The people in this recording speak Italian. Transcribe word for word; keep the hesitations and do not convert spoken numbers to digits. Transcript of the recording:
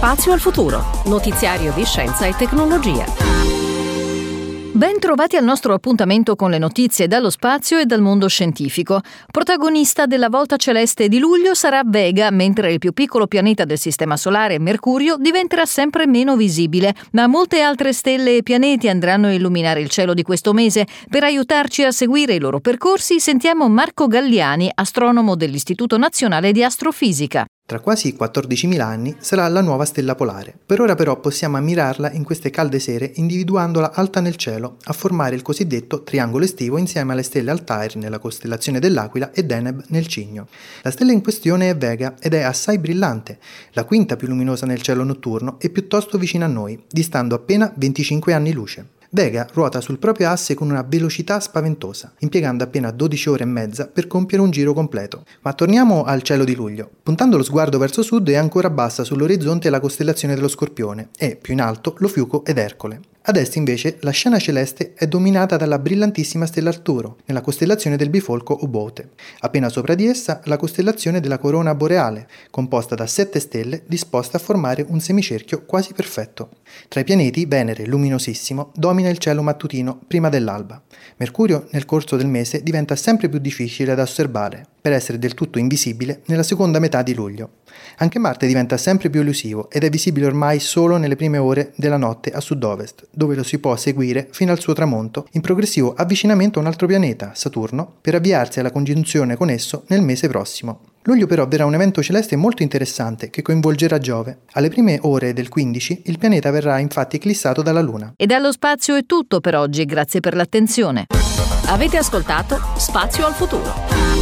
Spazio al futuro, notiziario di scienza e tecnologia. Ben trovati al nostro appuntamento con le notizie dallo spazio e dal mondo scientifico. Protagonista della volta celeste di luglio sarà Vega, mentre il più piccolo pianeta del Sistema Solare, Mercurio, diventerà sempre meno visibile. Ma molte altre stelle e pianeti andranno a illuminare il cielo di questo mese. Per aiutarci a seguire i loro percorsi, sentiamo Marco Galliani, astronomo dell'Istituto Nazionale di Astrofisica. Tra quasi quattordicimila anni sarà la nuova stella polare. Per ora però possiamo ammirarla in queste calde sere individuandola alta nel cielo, a formare il cosiddetto triangolo estivo insieme alle stelle Altair nella costellazione dell'Aquila e Deneb nel Cigno. La stella in questione è Vega ed è assai brillante, la quinta più luminosa nel cielo notturno e piuttosto vicina a noi, distando appena venticinque anni luce. Vega ruota sul proprio asse con una velocità spaventosa, impiegando appena dodici ore e mezza per compiere un giro completo. Ma torniamo al cielo di luglio. Puntando lo sguardo verso sud è ancora bassa sull'orizzonte la costellazione dello Scorpione e, più in alto, lo Fiuco ed Ercole. Ad est invece la scena celeste è dominata dalla brillantissima stella Arturo, nella costellazione del bifolco Obote. Appena sopra di essa la costellazione della Corona Boreale, composta da sette stelle disposte a formare un semicerchio quasi perfetto. Tra i pianeti Venere, luminosissimo, domina il cielo mattutino prima dell'alba. Mercurio nel corso del mese diventa sempre più difficile da osservare, per essere del tutto invisibile nella seconda metà di luglio. Anche Marte diventa sempre più elusivo ed è visibile ormai solo nelle prime ore della notte a sud-ovest, dove lo si può seguire fino al suo tramonto in progressivo avvicinamento a un altro pianeta, Saturno, per avviarsi alla congiunzione con esso nel mese prossimo. Luglio però verrà un evento celeste molto interessante che coinvolgerà Giove. Alle prime ore del quindici il pianeta verrà infatti eclissato dalla Luna. E dallo spazio è tutto per oggi, grazie per l'attenzione. Avete ascoltato Spazio al futuro.